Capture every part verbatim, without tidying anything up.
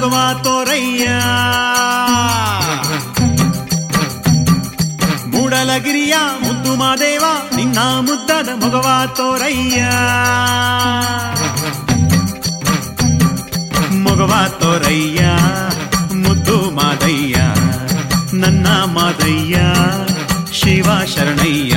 ಮೊಗವ ತೋರಯ್ಯ. ಮೂಡಲಗಿರಿಯ ಮುದ್ದು ಮಾದೇವ ನಿನ್ನ ಮುದ್ದದ ಮೊಗವ ತೋರಯ್ಯ. ಮೊಗವ ತೋರಯ್ಯ ಮುದ್ದು ಮಾದಯ್ಯ ನನ್ನ ಮಾದಯ್ಯ ಶಿವ ಶರಣಯ್ಯ.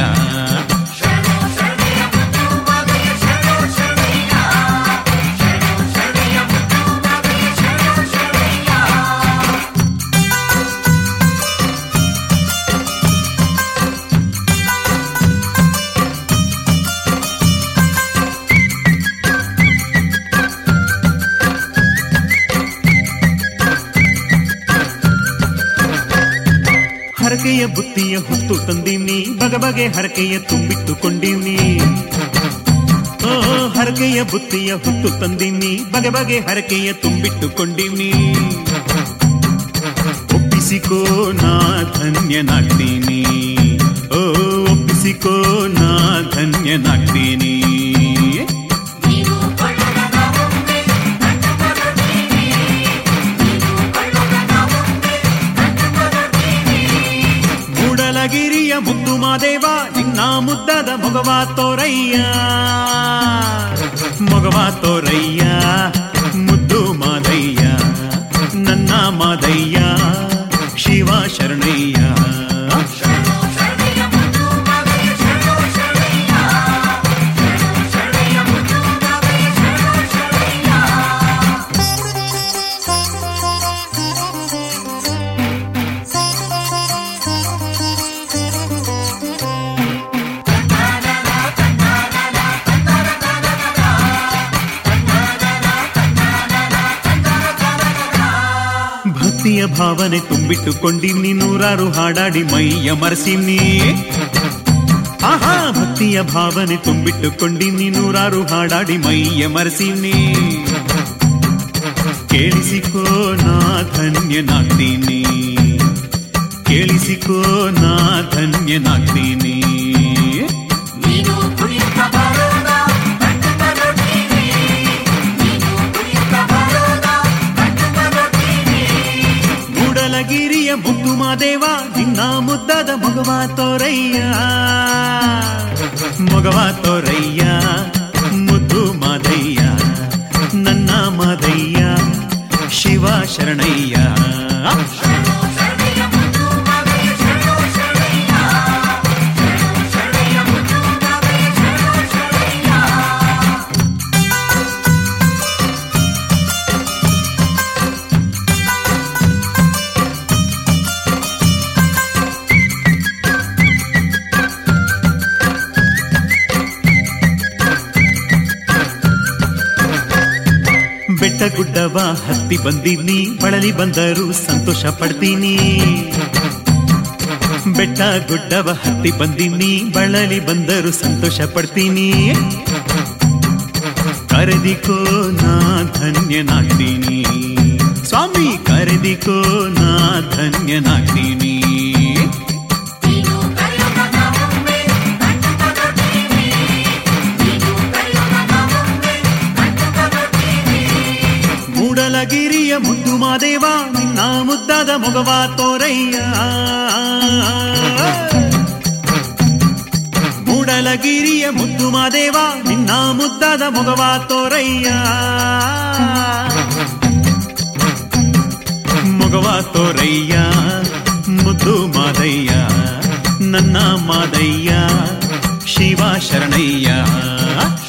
ಹರಕೆಯ ಬುತ್ತಿಯ ಹುತ್ತು ತಂದೀವ್ನಿ ಬಗೆ ಬಗೆ ಹರಕೆಯ ತುಂಬಿಟ್ಟುಕೊಂಡೀವ್ನಿ. ಓ ಹರಕೆಯ ಬುತ್ತಿಯ ಹುತ್ತು ತಂದೀವ್ನಿ ಬಗೆ ಬಗೆ ಹರಕೆಯ ತುಂಬಿಟ್ಟುಕೊಂಡೀವ್ನಿ. ಒಪ್ಪಿಸಿಕೋ ನಾ ಧನ್ಯನಾಗ್ತೀನಿ, ಓ ಒಪ್ಪಿಸಿಕೋ ನಾ ಧನ್ಯನಾಗ್ತೀನಿ. ಗಿರಿಯ ಮುದ್ದು ಮಾದೇವ ನಿನ್ನ ಮುದ್ದದ ಮೊಗವ ತೋರಯ್ಯ. ಮೊಗವ ತೋರಯ್ಯ ಮುದ್ದು ಮಾದಯ್ಯ ನನ್ನ ಮಾದಯ್ಯ ಶಿವ ಶರಣಯ್ಯ. ಭಕ್ತಿಯ ಭಾವನೆ ತುಂಬಿಟ್ಟುಕೊಂಡಿವ್ನಿ ನೂರಾರು ಹಾಡಾಡಿ ಮೈಯ ಮರೆಸಿವ್ನಿ. ಆಹಾ ಭಕ್ತಿಯ ಭಾವನೆ ತುಂಬಿಟ್ಟುಕೊಂಡಿವ್ನಿ ನೂರಾರು ಹಾಡಾಡಿ ಮೈಯ ಮರೆಸಿವ್ನಿ. ಕೇಳಿಸಿಕೋ ನಾ ಧನ್ಯನಾಗ್ತೀನಿ, ಕೇಳಿಸಿಕೋ ನಾ ಧನ್ಯನಾಗ್ತೀನಿ. ಗಿರಿಯ ಮುದ್ದು ಮಾದೇವ ನಿನ್ನ ಮುದ್ದದ ಮೊಗವ ತೋರಯ್ಯ. ಮೊಗವ ತೋರಯ್ಯ ಮುದ್ದು ಮಾದಯ್ಯ ನನ್ನ ಮಾದಯ್ಯ ಶಿವ ಶರಣಯ್ಯ. ಬೆಟ್ಟ ಗುಡ್ಡವ ಹತ್ತಿ ಬಂದೀವ್ನಿ ಬಳಲಿ ಬಂದರೂ ಸಂತೋಷ ಪಡ್ತೀನಿ. ಬೆಟ್ಟ ಗುಡ್ಡವ ಹತ್ತಿ ಬಂದೀವ್ನಿ ಬಳಲಿ ಬಂದರೂ ಸಂತೋಷ ಪಡ್ತೀನಿ. ಕರೆದಿಕೋ ನಾ ಧನ್ಯನಾಗ್ತೀನಿ ಸ್ವಾಮಿ, ಕರೆದಿಕೋ ನಾ ಧನ್ಯನಾಗ್ತೀನಿ. ಮೂಡಲಗಿರಿಯ ಮುದ್ದು ಮಾದೇವ ನಿನ್ನ ಮುದ್ದದ ಮೊಗವ ತೋರಯ್ಯ. ಮೂಡಲಗಿರಿಯ ಮುದ್ದು ಮಾದೇವ ನಿನ್ನ ಮುದ್ದದ ಮೊಗವ ತೋರಯ್ಯ. ಮೊಗವ ತೋರಯ್ಯ ಮುದ್ದು ಮಾದಯ್ಯ ನನ್ನ ಮಾದಯ್ಯ ಶಿವ ಶರಣಯ್ಯ.